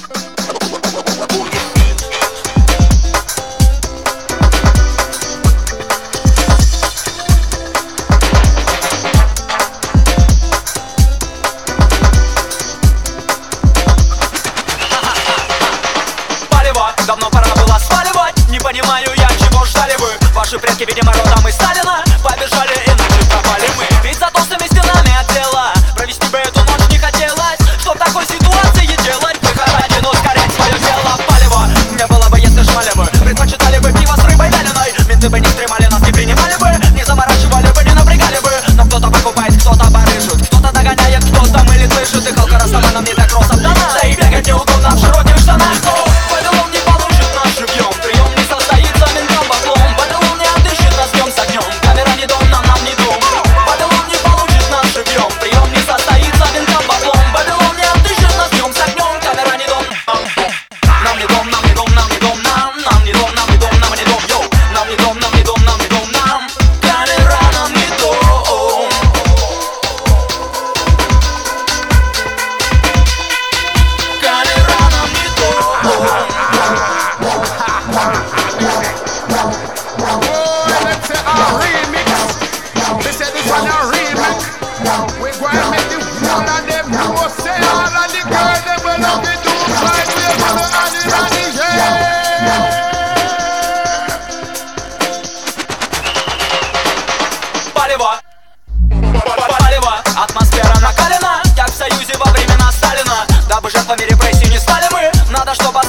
Давно пора было сваливать. Не понимаю я, чего ждали вы. Ваши предки, видимо, родом из Сталина. Побежали, иначе пропали мы. Ведь за толстыми стенами отдела провести бы эту ночь не хотелось. Что в такой ситуации делать? Выходите, но ускорять свое дело. Палево не было бы, если жмали бы. Предпочитали бы пиво с рыбой вяленой. Менты бы не стремали, нас не принимали бы. Не заморачивали бы, не напрягали бы. Но кто-то покупает, кто-то барыжит, кто-то догоняет, кто-то мылит, слышит. И халка растамана мне так рос обдана. Да и бегать неудобно в широких штанах. Палево, атмосфера накалена, как в Союзе во времена Сталина. Дабы жертвами репрессий не стали мы, надо, чтобы